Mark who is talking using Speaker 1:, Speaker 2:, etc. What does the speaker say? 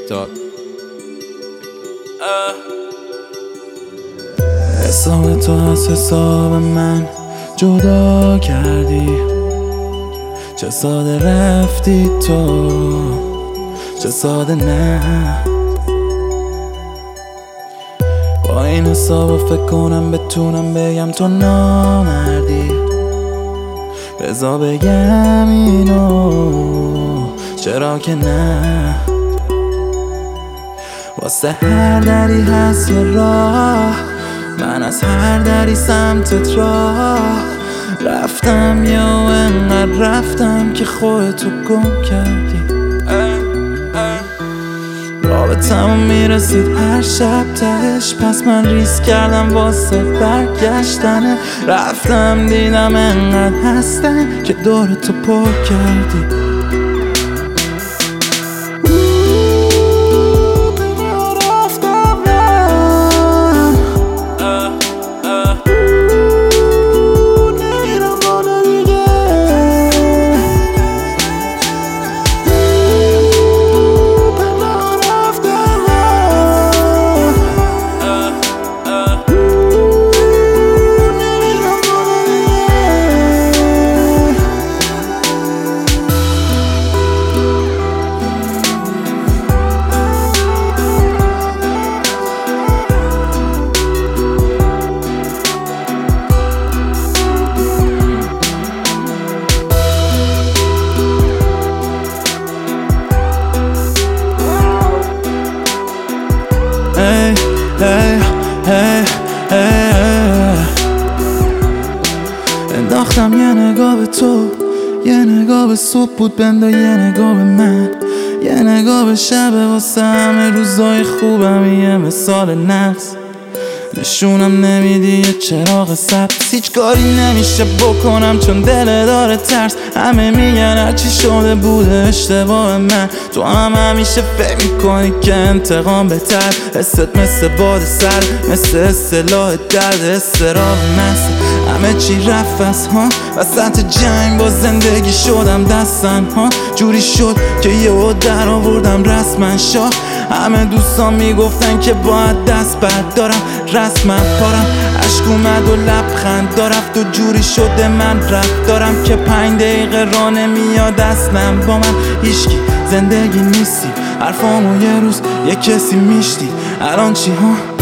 Speaker 1: TikTok.
Speaker 2: حساب تو از حساب من جدا کردی، چه ساده رفتی تو، چه ساده نه. با این حساب فکر کنم بتونم بگم تو نامردی، بذار بگم اینو چرا که نه. واسه هر دری هست یه راه، من از هر دری سمتت راه رفتم، یا انقدر رفتم که خودتو گم کردی. رابطمون میرسید هر شب تهش، پس من ریسک کردم واسه برگشتنه. رفتم دیدم انقدر هستن که دورتو پر کردی. انداختم یه نگاه به تو، یه نگاه به صبح بود بنده، یه نگاه به من، یه نگاه به شب واسه همه روزای خوبم. یه مثال نقص نشونم نمیدی یه چراغ سبز. هیچ کاری نمیشه بکنم چون دل داره ترس. همه میگن هرچی شده بوده اشتباه من، تو هم همیشه فکر میکنی که انتقام بهتر. حست مثل باد سر، مثل اصطلاح درد استراب مثل همه چی رفت از ها. وسط جنگ با زندگی شدم دستن ها، جوری شد که یهو در آوردم رسما شاه. همه دوستان میگفتن که باید دست بردارم، رسما پارم عشق اومد و لبخند رفت و جوری شده من رفتارم که 5 دقیقه راه نمیاد اصلا با من. هیچکی زندگی نیستی، حرفامو یه روز یه کسی میشتی، الان چی ها؟